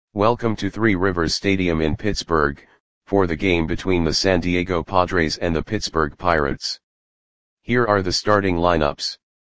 Welcome to Three Rivers Stadium in Pittsburgh, for the game between the San Diego Padres and the Pittsburgh Pirates. Here are the starting lineups.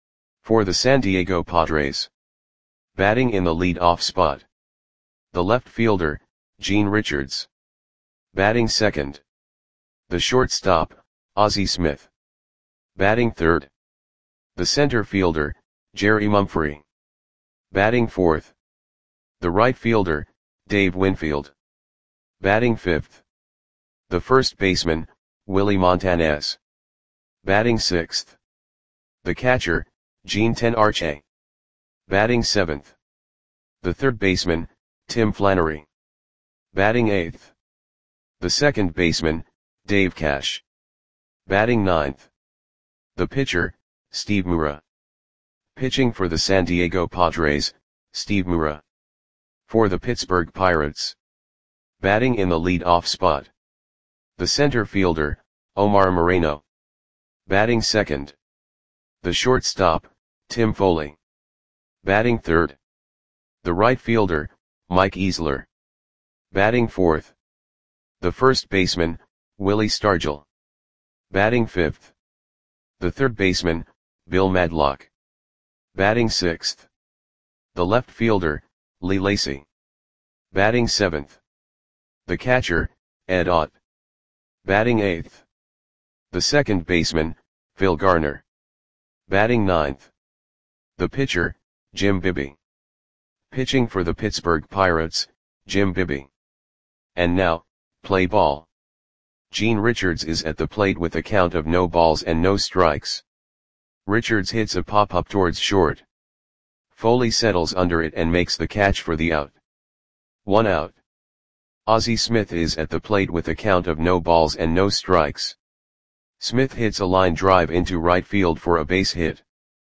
For the San Diego Padres. Batting in the lead-off spot. The left fielder, Gene Richards. Batting second. The shortstop, Ozzie Smith. Batting third. The center fielder, Jerry Mumphrey. Batting fourth. The right fielder, Dave Winfield. Batting fifth. The first baseman, Willie Montanez. Batting sixth. The catcher, Gene Tenarche. Batting seventh. The third baseman, Tim Flannery. Batting eighth. The second baseman, Dave Cash. Batting ninth. The pitcher, Steve Mura. Pitching for the San Diego Padres, Steve Mura. For the Pittsburgh Pirates. Batting in the lead-off spot. The center fielder, Omar Moreno. Batting second. The shortstop, Tim Foley. Batting third. The right fielder, Mike Easler. Batting fourth. The first baseman, Willie Stargell. Batting fifth. The third baseman, Bill Madlock. Batting sixth. The left fielder, Lee Lacy. Batting seventh. The catcher, Ed Ott. Batting eighth. The second baseman, Phil Garner. Batting ninth. The pitcher, Jim Bibby. Pitching for the Pittsburgh Pirates, Jim Bibby. And now, play ball. Gene Richards is at the plate with a count of no balls and no strikes. Richards hits a pop-up towards short. Foley settles under it and makes the catch for the out. 1 out. Ozzie Smith is at the plate with a count of no balls and no strikes. Smith hits a line drive into right field for a base hit.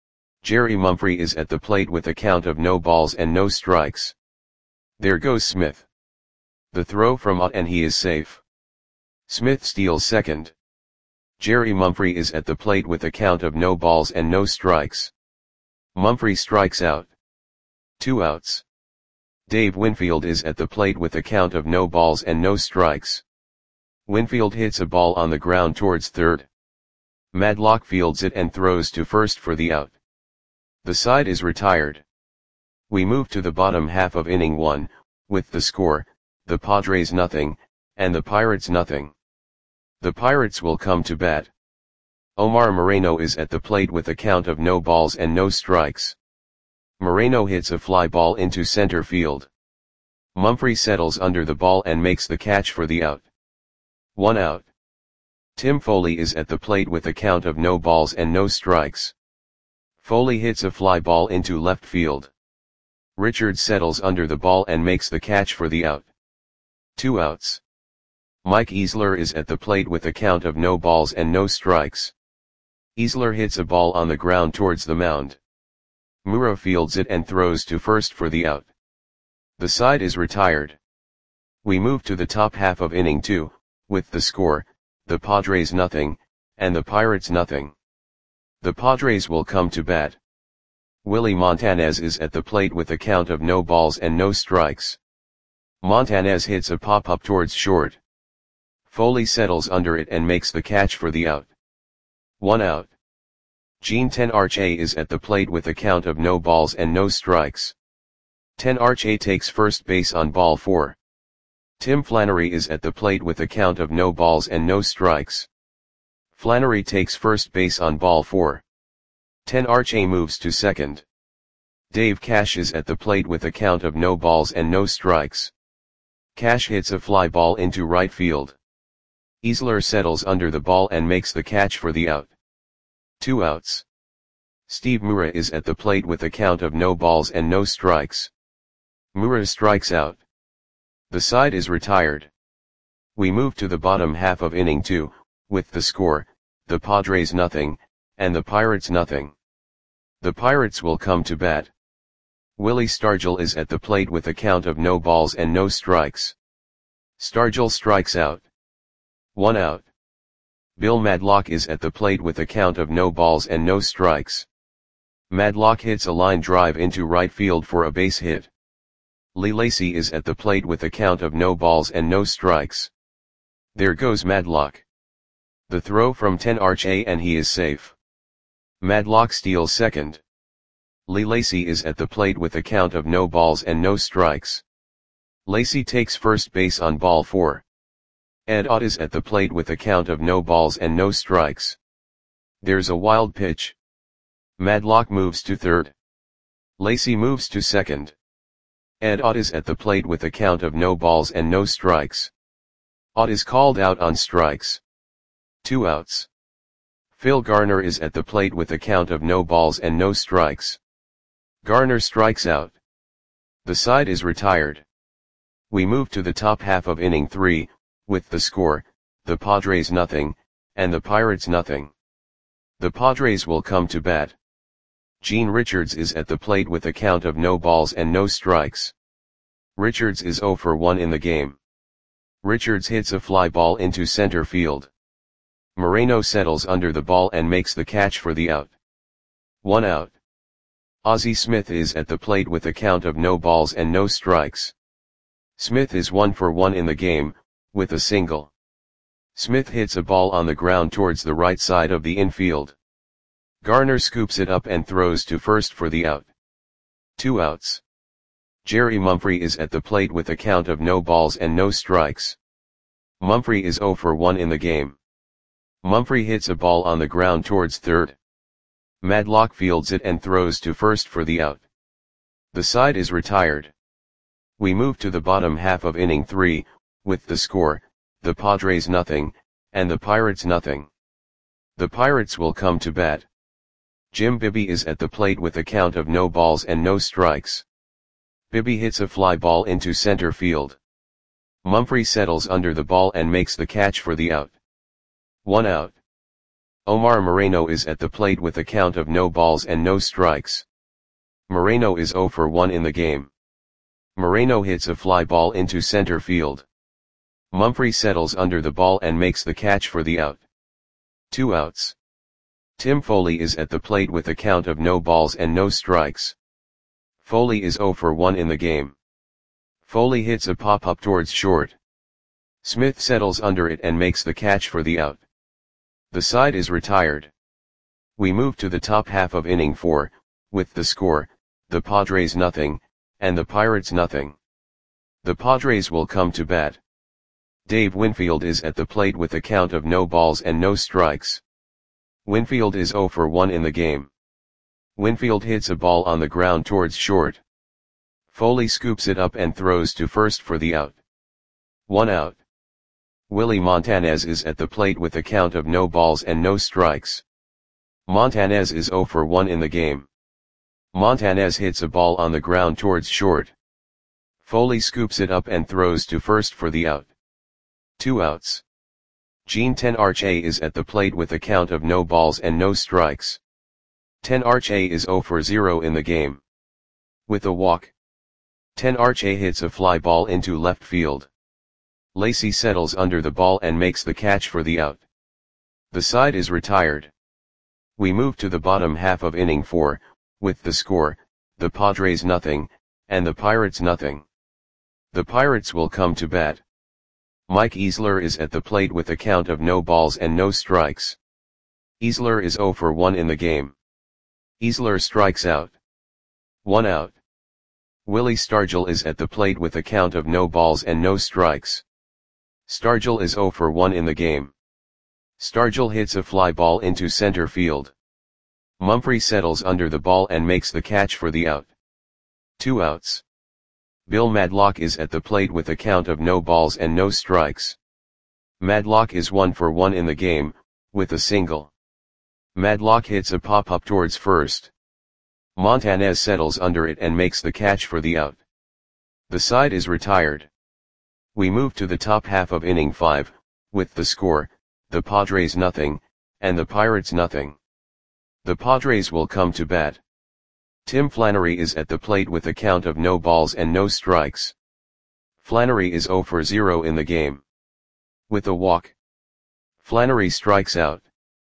Jerry Mumphrey is at the plate with a count of no balls and no strikes. There goes Smith. The throw from Ott and he is safe. Smith steals second. Jerry Mumphrey is at the plate with a count of no balls and no strikes. Mumphrey strikes out. 2 outs. Dave Winfield is at the plate with a count of no balls and no strikes. Winfield hits a ball on the ground towards third. Madlock fields it and throws to first for the out. The side is retired. We move to the bottom half of inning 1, with the score, the Padres nothing, and the Pirates nothing. The Pirates will come to bat. Omar Moreno is at the plate with a count of no balls and no strikes. Moreno hits a fly ball into center field. Mumphrey settles under the ball and makes the catch for the out. 1 out. Tim Foley is at the plate with a count of no balls and no strikes. Foley hits a fly ball into left field. Richards settles under the ball and makes the catch for the out. 2 outs. Mike Easler is at the plate with a count of no balls and no strikes. Easler hits a ball on the ground towards the mound. Mura fields it and throws to first for the out. The side is retired. We move to the top half of inning 2, with the score, the Padres nothing, and the Pirates nothing. The Padres will come to bat. Willie Montanez is at the plate with a count of no balls and no strikes. Montanez hits a pop-up towards short. Foley settles under it and makes the catch for the out. 1 out. Gene Tenarche is at the plate with a count of no balls and no strikes. Tenarche takes first base on ball 4. Tim Flannery is at the plate with a count of no balls and no strikes. Flannery takes first base on ball 4. Tenarche moves to second. Dave Cash is at the plate with a count of no balls and no strikes. Cash hits a fly ball into right field. Easler settles under the ball and makes the catch for the out. 2 outs. Steve Mura is at the plate with a count of no balls and no strikes. Mura strikes out. The side is retired. We move to the bottom half of inning 2, with the score, the Padres nothing, and the Pirates nothing. The Pirates will come to bat. Willie Stargell is at the plate with a count of no balls and no strikes. Stargell strikes out. 1 out. Bill Madlock is at the plate with a count of no balls and no strikes. Madlock hits a line drive into right field for a base hit. Lee Lacy is at the plate with a count of no balls and no strikes. There goes Madlock. The throw from 10 RHA and he is safe. Madlock steals second. Lee Lacy is at the plate with a count of no balls and no strikes. Lacy takes first base on ball 4. Ed Ott is at the plate with a count of no balls and no strikes. There's a wild pitch. Madlock moves to third. Lacy moves to second. Ed Ott is at the plate with a count of no balls and no strikes. Ott is called out on strikes. 2 outs. Phil Garner is at the plate with a count of no balls and no strikes. Garner strikes out. The side is retired. We move to the top half of inning 3, with the score, the Padres nothing, and the Pirates nothing. The Padres will come to bat. Gene Richards is at the plate with a count of no balls and no strikes. Richards is 0 for 1 in the game. Richards hits a fly ball into center field. Moreno settles under the ball and makes the catch for the out. 1 out. Ozzie Smith is at the plate with a count of no balls and no strikes. Smith is 1 for 1 in the game, with a single. Smith hits a ball on the ground towards the right side of the infield. Garner scoops it up and throws to first for the out. 2 outs. Jerry Mumphrey is at the plate with a count of no balls and no strikes. Mumphrey is 0 for 1 in the game. Mumphrey hits a ball on the ground towards third. Madlock fields it and throws to first for the out. The side is retired. We move to the bottom half of inning 3, with the score, the Padres nothing, and the Pirates nothing. The Pirates will come to bat. Jim Bibby is at the plate with a count of no balls and no strikes. Bibby hits a fly ball into center field. Mumphrey settles under the ball and makes the catch for the out. 1 out. Omar Moreno is at the plate with a count of no balls and no strikes. Moreno is 0 for 1 in the game. Moreno hits a fly ball into center field. Mumphrey settles under the ball and makes the catch for the out. 2 outs. Tim Foley is at the plate with a count of no balls and no strikes. Foley is 0 for 1 in the game. Foley hits a pop-up towards short. Smith settles under it and makes the catch for the out. The side is retired. We move to the top half of inning 4, with the score, the Padres nothing, and the Pirates nothing. The Padres will come to bat. Dave Winfield is at the plate with a count of no balls and no strikes. Winfield is 0 for 1 in the game. Winfield hits a ball on the ground towards short. Foley scoops it up and throws to first for the out. 1 out. Willie Montanez is at the plate with a count of no balls and no strikes. Montanez is 0 for 1 in the game. Montanez hits a ball on the ground towards short. Foley scoops it up and throws to first for the out. 2 outs. Gene 10 RHA is at the plate with a count of no balls and no strikes. 10 RHA is 0 for 0 in the game. With a walk. 10 RHA hits a fly ball into left field. Lacy settles under the ball and makes the catch for the out. The side is retired. We move to the bottom half of inning 4, with the score, the Padres nothing, and the Pirates nothing. The Pirates will come to bat. Mike Easler is at the plate with a count of no balls and no strikes. Easler is 0 for 1 in the game. Easler strikes out. 1 out. Willie Stargell is at the plate with a count of no balls and no strikes. Stargell is 0 for 1 in the game. Stargell hits a fly ball into center field. Mumphrey settles under the ball and makes the catch for the out. 2 outs. Bill Madlock is at the plate with a count of no balls and no strikes. Madlock is 1 for 1 in the game, with a single. Madlock hits a pop-up towards first. Montanez settles under it and makes the catch for the out. The side is retired. We move to the top half of inning 5, with the score, the Padres nothing, and the Pirates nothing. The Padres will come to bat. Tim Flannery is at the plate with a count of no balls and no strikes. Flannery is 0 for 0 in the game. With a walk. Flannery strikes out.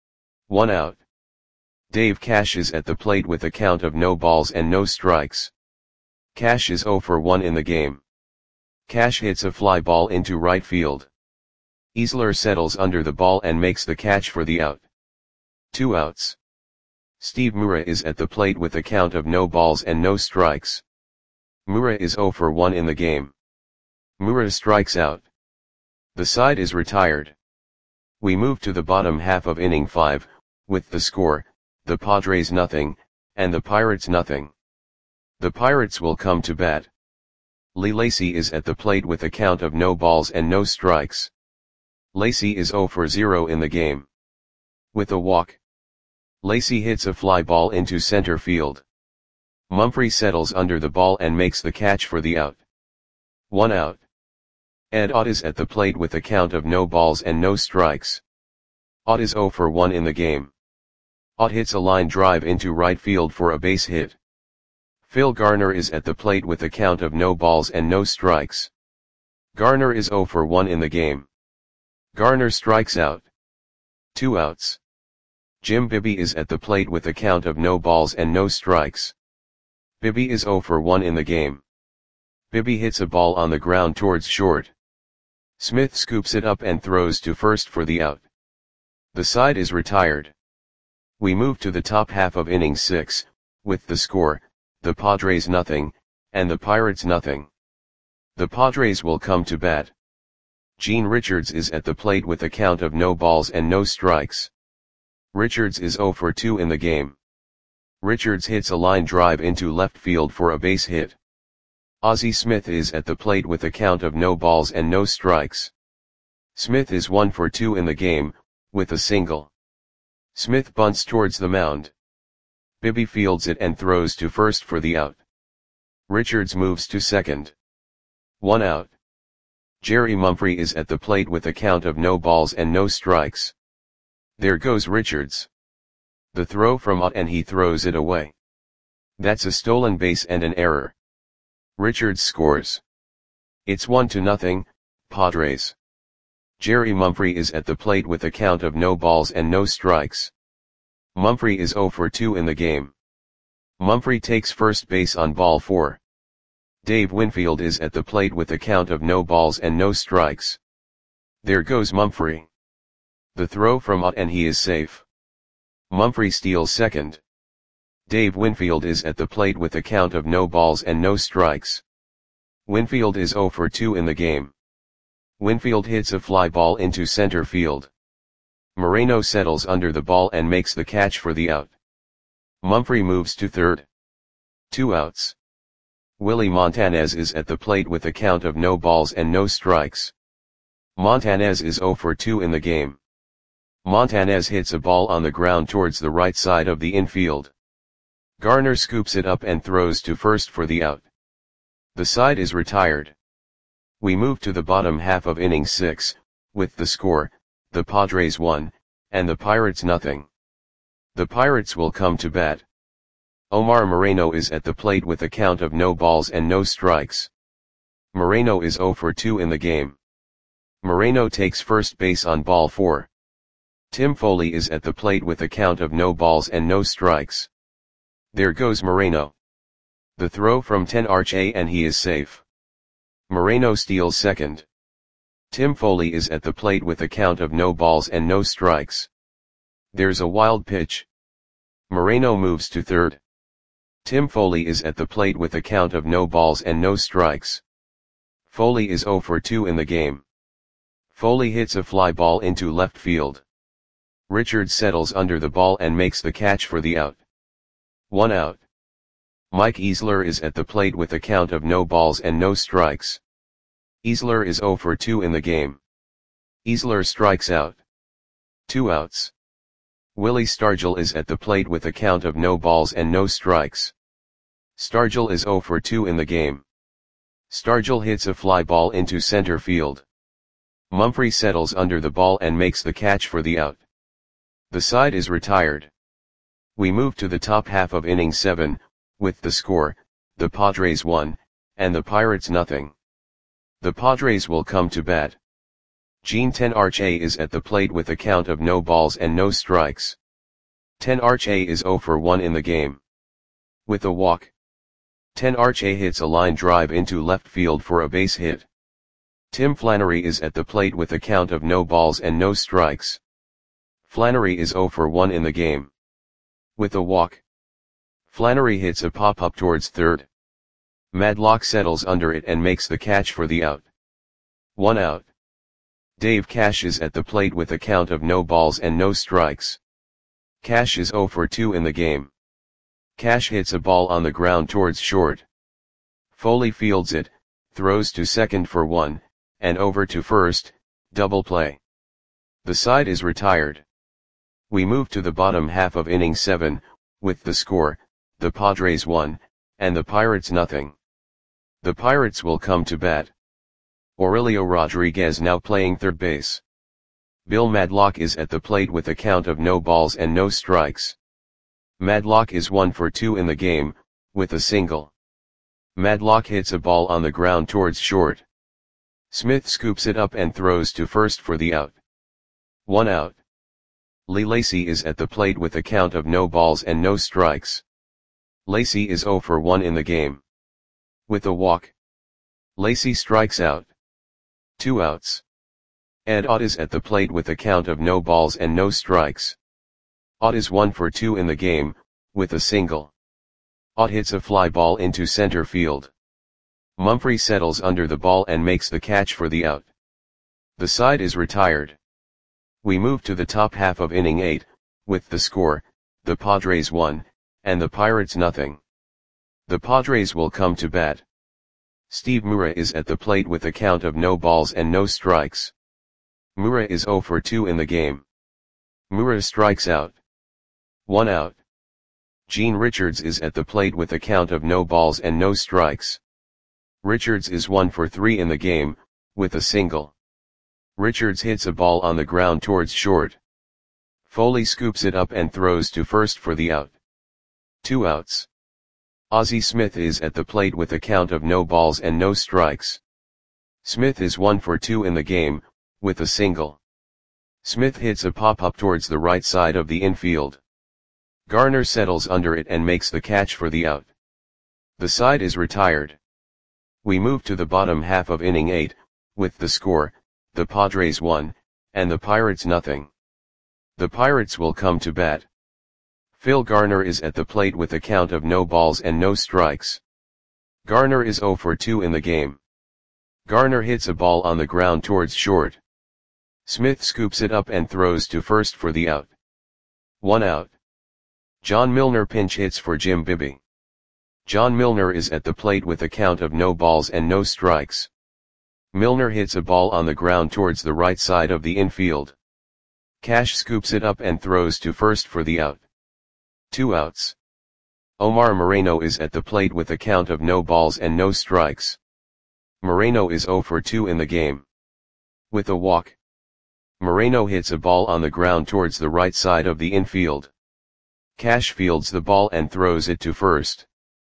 1 out. Dave Cash is at the plate with a count of no balls and no strikes. Cash is 0 for 1 in the game. Cash hits a fly ball into right field. Easler settles under the ball and makes the catch for the out. 2 outs. Steve Mura is at the plate with a count of no balls and no strikes. Mura is 0 for 1 in the game. Mura strikes out. The side is retired. We move to the bottom half of inning 5, with the score, the Padres nothing, and the Pirates nothing. The Pirates will come to bat. Lee Lacy is at the plate with a count of no balls and no strikes. Lacy is 0 for 0 in the game. With a walk, Lacy hits a fly ball into center field. Mumphrey settles under the ball and makes the catch for the out. 1 out. Ed Ott is at the plate with a count of no balls and no strikes. Ott is 0 for 1 in the game. Ott hits a line drive into right field for a base hit. Phil Garner is at the plate with a count of no balls and no strikes. Garner is 0 for 1 in the game. Garner strikes out. 2 outs. Jim Bibby is at the plate with a count of no balls and no strikes. Bibby is 0 for 1 in the game. Bibby hits a ball on the ground towards short. Smith scoops it up and throws to first for the out. The side is retired. We move to the top half of inning 6, with the score, the Padres nothing, and the Pirates nothing. The Padres will come to bat. Gene Richards is at the plate with a count of no balls and no strikes. Richards is 0 for 2 in the game. Richards hits a line drive into left field for a base hit. Ozzie Smith is at the plate with a count of no balls and no strikes. Smith is 1 for 2 in the game, with a single. Smith bunts towards the mound. Bibby fields it and throws to first for the out. Richards moves to second. 1 out. Jerry Mumphrey is at the plate with a count of no balls and no strikes. There goes Richards. The throw from Ott and he throws it away. That's a stolen base and an error. Richards scores. It's 1-0, Padres. Jerry Mumphrey is at the plate with a count of no balls and no strikes. Mumphrey is 0 for 2 in the game. Mumphrey takes first base on ball 4. Dave Winfield is at the plate with a count of no balls and no strikes. There goes Mumphrey. The throw from Ott and he is safe. Mumphrey steals second. Dave Winfield is at the plate with a count of no balls and no strikes. Winfield is 0 for 2 in the game. Winfield hits a fly ball into center field. Moreno settles under the ball and makes the catch for the out. Mumphrey moves to third. 2 outs. Willie Montanez is at the plate with a count of no balls and no strikes. Montanez is 0 for 2 in the game. Montanez hits a ball on the ground towards the right side of the infield. Garner scoops it up and throws to first for the out. The side is retired. We move to the bottom half of inning 6, with the score, the Padres 1, and the Pirates nothing. The Pirates will come to bat. Omar Moreno is at the plate with a count of no balls and no strikes. Moreno is 0 for 2 in the game. Moreno takes first base on ball 4. Tim Foley is at the plate with a count of no balls and no strikes. There goes Moreno. The throw from Tenarche and he is safe. Moreno steals second. Tim Foley is at the plate with a count of no balls and no strikes. There's a wild pitch. Moreno moves to third. Tim Foley is at the plate with a count of no balls and no strikes. Foley is 0 for 2 in the game. Foley hits a fly ball into left field. Richards settles under the ball and makes the catch for the out. 1 out. Mike Easler is at the plate with a count of no balls and no strikes. Easler is 0 for 2 in the game. Easler strikes out. 2 outs. Willie Stargell is at the plate with a count of no balls and no strikes. Stargell is 0 for 2 in the game. Stargell hits a fly ball into center field. Mumphrey settles under the ball and makes the catch for the out. The side is retired. We move to the top half of inning 7, with the score, the Padres 1, and the Pirates nothing. The Padres will come to bat. Gene Tenarche is at the plate with a count of no balls and no strikes. Tenarche is 0 for 1 in the game. With a walk, 10 Arch A hits a line drive into left field for a base hit. Tim Flannery is at the plate with a count of no balls and no strikes. Flannery is 0 for 1 in the game. With a walk, Flannery hits a pop-up towards third. Madlock settles under it and makes the catch for the out. 1 out. Dave Cash is at the plate with a count of no balls and no strikes. Cash is 0 for 2 in the game. Cash hits a ball on the ground towards short. Foley fields it, throws to second for 1, and over to first, double play. The side is retired. We move to the bottom half of inning 7, with the score, the Padres 1, and the Pirates nothing. The Pirates will come to bat. Aurelio Rodriguez now playing third base. Bill Madlock is at the plate with a count of no balls and no strikes. Madlock is 1 for 2 in the game, with a single. Madlock hits a ball on the ground towards short. Smith scoops it up and throws to first for the out. 1 out. Lee Lacy is at the plate with a count of no balls and no strikes. Lacy is 0 for 1 in the game. With a walk, Lacy strikes out. 2 outs. Ed Ott is at the plate with a count of no balls and no strikes. Ott is 1 for 2 in the game, with a single. Ott hits a fly ball into center field. Mumphrey settles under the ball and makes the catch for the out. The side is retired. We move to the top half of inning 8, with the score, the Padres 1, and the Pirates nothing. The Padres will come to bat. Steve Mura is at the plate with a count of no balls and no strikes. Mura is 0 for 2 in the game. Mura strikes out. 1 out. Gene Richards is at the plate with a count of no balls and no strikes. Richards is 1 for 3 in the game, with a single. Richards hits a ball on the ground towards short. Foley scoops it up and throws to first for the out. 2 outs. Ozzie Smith is at the plate with a count of no balls and no strikes. Smith is 1 for 2 in the game, with a single. Smith hits a pop-up towards the right side of the infield. Garner settles under it and makes the catch for the out. The side is retired. We move to the bottom half of inning 8, with the score, the Padres 1, and the Pirates nothing. The Pirates will come to bat. Phil Garner is at the plate with a count of no balls and no strikes. Garner is 0 for 2 in the game. Garner hits a ball on the ground towards short. Smith scoops it up and throws to first for the out. 1 out. John Milner pinch hits for Jim Bibby. John Milner is at the plate with a count of no balls and no strikes. Milner hits a ball on the ground towards the right side of the infield. Cash scoops it up and throws to first for the out. 2 outs. Omar Moreno is at the plate with a count of no balls and no strikes. Moreno is 0 for 2 in the game. With a walk, Moreno hits a ball on the ground towards the right side of the infield. Cash fields the ball and throws it to first.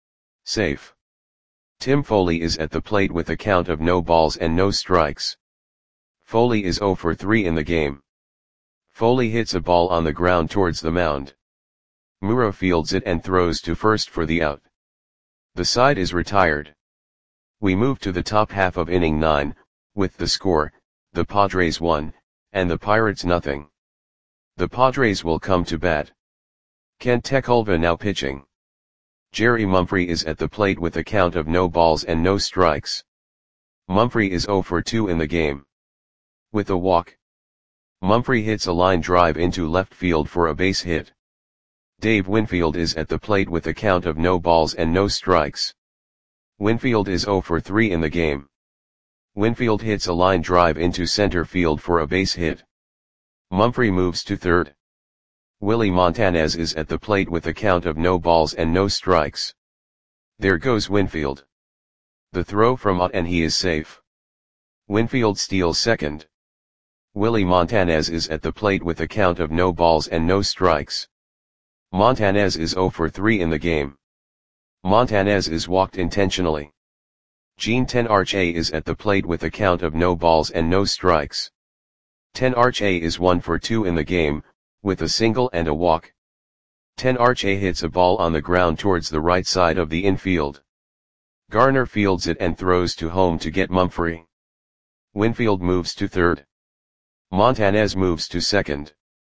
Safe. Tim Foley is at the plate with a count of no balls and no strikes. Foley is 0 for 3 in the game. Foley hits a ball on the ground towards the mound. Mura fields it and throws to first for the out. The side is retired. We move to the top half of inning 9, with the score, the Padres 1, and the Pirates nothing. The Padres will come to bat. Kent Tekulve now pitching. Jerry Mumphrey is at the plate with a count of no balls and no strikes. Mumphrey is 0 for 2 in the game. With a walk, Mumphrey hits a line drive into left field for a base hit. Dave Winfield is at the plate with a count of no balls and no strikes. Winfield is 0 for 3 in the game. Winfield hits a line drive into center field for a base hit. Mumphrey moves to third. Willie Montanez is at the plate with a count of no balls and no strikes. There goes Winfield. The throw from Ott and he is safe. Winfield steals second. Willie Montanez is at the plate with a count of no balls and no strikes. Montanez is 0 for 3 in the game. Montanez is walked intentionally. Gene 10 Arch A is at the plate with a count of no balls and no strikes. 10 Arch A is 1 for 2 in the game, with a single and a walk. 10 Arch A hits a ball on the ground towards the right side of the infield. Garner fields it and throws to home to get Mumphrey. Winfield moves to third. Montanez moves to second.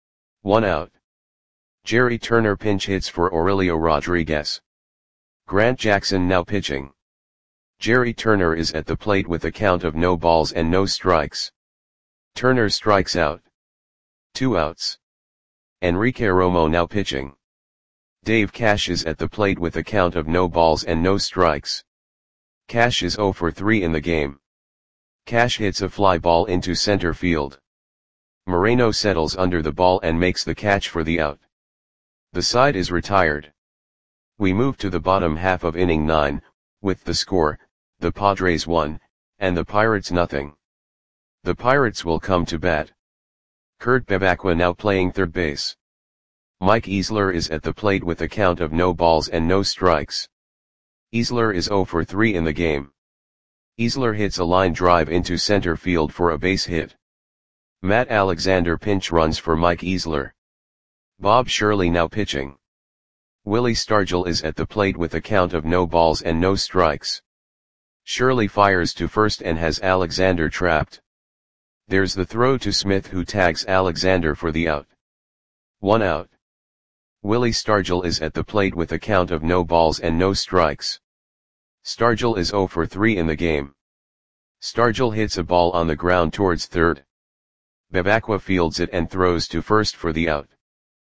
1 out. Jerry Turner pinch hits for Aurelio Rodriguez. Grant Jackson now pitching. Jerry Turner is at the plate with a count of no balls and no strikes. Turner strikes out. 2 outs. Enrique Romo now pitching. Dave Cash is at the plate with a count of no balls and no strikes. Cash is 0 for 3 in the game. Cash hits a fly ball into center field. Moreno settles under the ball and makes the catch for the out. The side is retired. We move to the bottom half of inning 9, with the score, the Padres 1, and the Pirates nothing. The Pirates will come to bat. Kurt Bevacqua now playing third base. Mike Easler is at the plate with a count of no balls and no strikes. Easler is 0 for 3 in the game. Easler hits a line drive into center field for a base hit. Matt Alexander pinch runs for Mike Easler. Bob Shirley now pitching. Willie Stargell is at the plate with a count of no balls and no strikes. Shirley fires to first and has Alexander trapped. There's the throw to Smith, who tags Alexander for the out. 1 out. Willie Stargell is at the plate with a count of no balls and no strikes. Stargell is 0 for 3 in the game. Stargell hits a ball on the ground towards third. Bevacqua fields it and throws to first for the out.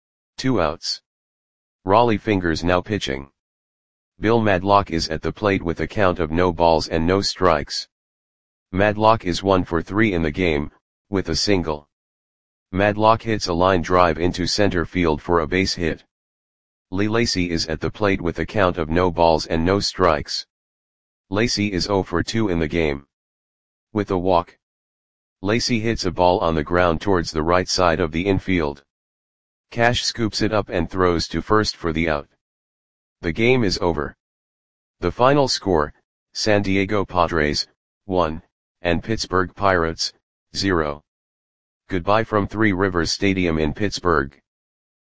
2 outs. Raleigh Fingers now pitching. Bill Madlock is at the plate with a count of no balls and no strikes. Madlock is 1 for 3 in the game, with a single. Madlock hits a line drive into center field for a base hit. Lee Lacy is at the plate with a count of no balls and no strikes. Lacy is 0 for 2 in the game. With a walk. Lacy hits a ball on the ground towards the right side of the infield. Cash scoops it up and throws to first for the out. The game is over. The final score, San Diego Padres, 1, and Pittsburgh Pirates, 0. Goodbye from Three Rivers Stadium in Pittsburgh.